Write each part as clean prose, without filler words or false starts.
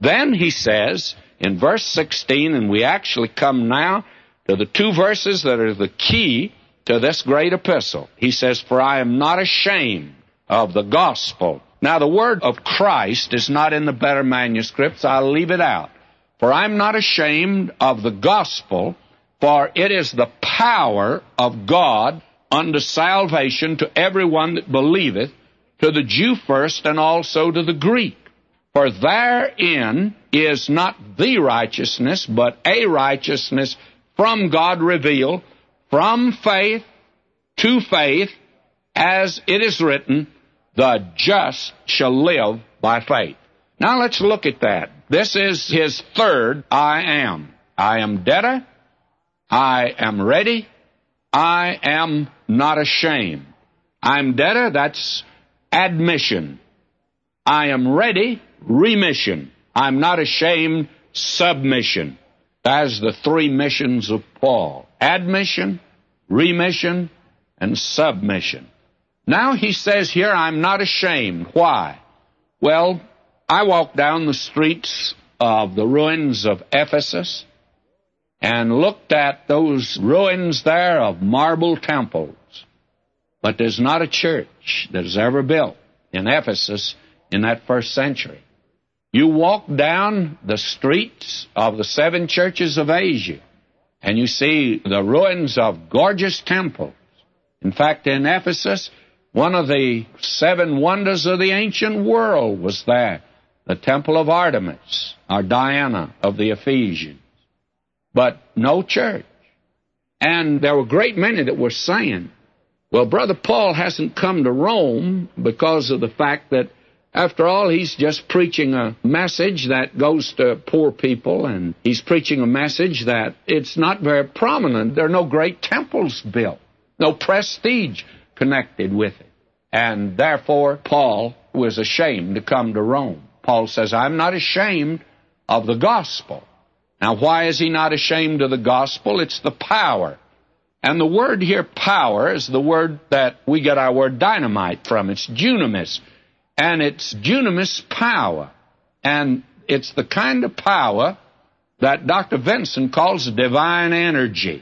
Then he says in verse 16, and we actually come now to the two verses that are the key to this great epistle. He says, "For I am not ashamed of the gospel." Now, the word of Christ is not in the better manuscripts. I'll leave it out. "For I am not ashamed of the gospel, for it is the power of God unto salvation to everyone that believeth, to the Jew first, and also to the Greek. For therein is not the righteousness, but a righteousness from God revealed, from faith to faith, as it is written, the just shall live by faith." Now let's look at that. This is his third I am. I am debtor. I am ready. I am not ashamed. I'm debtor, that's admission. I am ready, remission. I'm not ashamed, submission. That's the three missions of Paul: admission, remission, and submission. Now he says here, I'm not ashamed. Why? Well, I walked down the streets of the ruins of Ephesus and looked at those ruins there of marble temples. But there's not a church that is ever built in Ephesus in that first century. You walk down the streets of the seven churches of Asia, and you see the ruins of gorgeous temples. In fact, in Ephesus, one of the seven wonders of the ancient world was there, the temple of Artemis, or Diana of the Ephesians. But no church. And there were a great many that were saying, well, Brother Paul hasn't come to Rome because of the fact that, after all, he's just preaching a message that goes to poor people, and he's preaching a message that it's not very prominent. There are no great temples built, no prestige connected with it. And therefore, Paul was ashamed to come to Rome. Paul says, I'm not ashamed of the gospel. Now, why is he not ashamed of the gospel? It's the power. And the word here, power, is the word that we get our word dynamite from. It's dunamis. And it's dunamis power. And it's the kind of power that Dr. Vincent calls divine energy.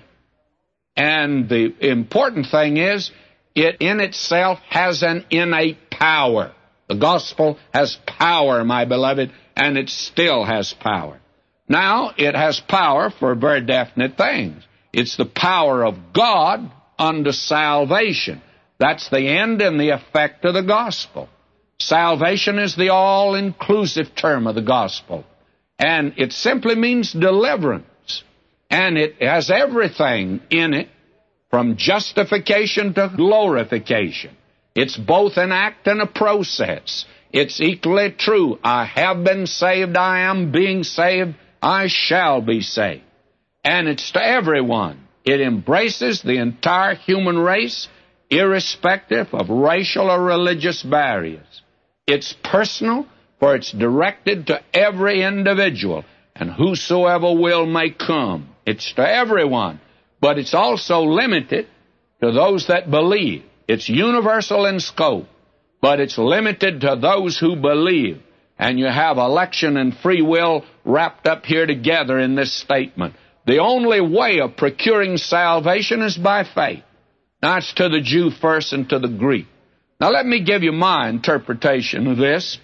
And the important thing is, it in itself has an innate power. The gospel has power, my beloved, and it still has power. Now, it has power for very definite things. It's the power of God unto salvation. That's the end and the effect of the gospel. Salvation is the all-inclusive term of the gospel. And it simply means deliverance. And it has everything in it, from justification to glorification. It's both an act and a process. It's equally true. I have been saved, I am being saved, I shall be saved. And it's to everyone. It embraces the entire human race, irrespective of racial or religious barriers. It's personal, for it's directed to every individual, and whosoever will may come. It's to everyone, but it's also limited to those that believe. It's universal in scope, but it's limited to those who believe. And you have election and free will wrapped up here together in this statement. The only way of procuring salvation is by faith. Now, it's to the Jew first and to the Greek. Now, let me give you my interpretation of this.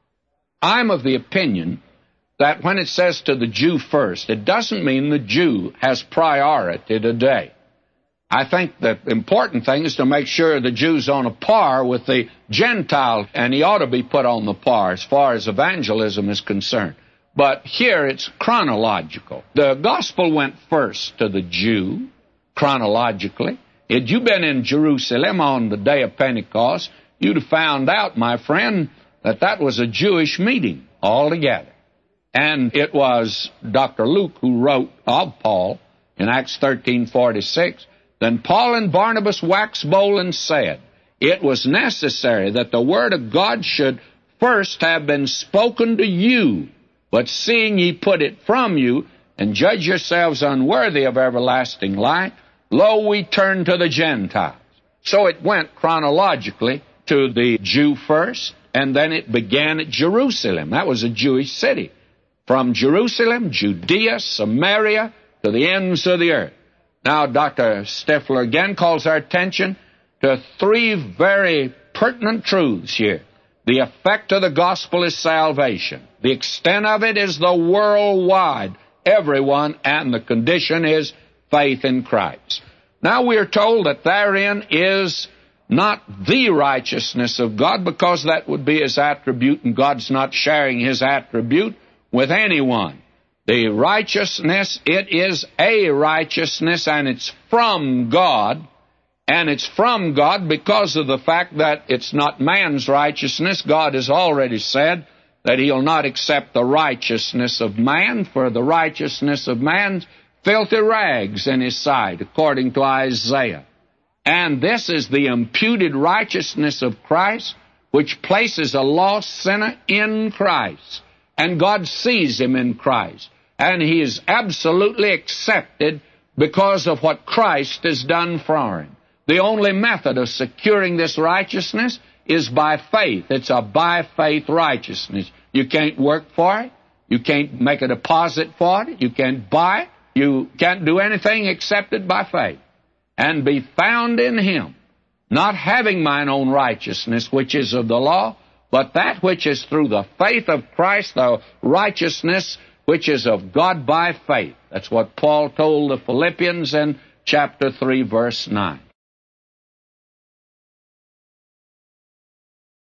I'm of the opinion that when it says to the Jew first, it doesn't mean the Jew has priority today. I think the important thing is to make sure the Jew's on a par with the Gentile, and he ought to be put on the par as far as evangelism is concerned. But here it's chronological. The gospel went first to the Jew, chronologically. Had you been in Jerusalem on the day of Pentecost, you'd have found out, my friend, that that was a Jewish meeting altogether. And it was Dr. Luke who wrote of Paul in Acts 13:46, Then Paul and Barnabas waxed bold and said, It was necessary that the word of God should first have been spoken to you, but seeing ye put it from you, and judge yourselves unworthy of everlasting life, lo, we turn to the Gentiles. So it went chronologically to the Jew first, and then it began at Jerusalem. That was a Jewish city. from Jerusalem, Judea, Samaria, to the ends of the earth. Now, Dr. Stifler again calls our attention to three very pertinent truths here. The effect of the gospel is salvation. The extent of it is the worldwide, everyone, and the condition is faith in Christ. Now we are told that therein is not the righteousness of God, because that would be His attribute, and God's not sharing His attribute with anyone. The righteousness, it is a righteousness, and it's from God. And it's from God because of the fact that it's not man's righteousness. God has already said that He'll not accept the righteousness of man, for the righteousness of man's filthy rags in His sight, according to Isaiah. And this is the imputed righteousness of Christ, which places a lost sinner in Christ. And God sees him in Christ. And he is absolutely accepted because of what Christ has done for him. The only method of securing this righteousness is by faith. It's a by faith righteousness. You can't work for it. You can't make a deposit for it. You can't buy it. You can't do anything except it by faith. And be found in Him, not having mine own righteousness, which is of the law, but that which is through the faith of Christ, the righteousness which is of God by faith. That's what Paul told the Philippians in chapter 3, verse 9.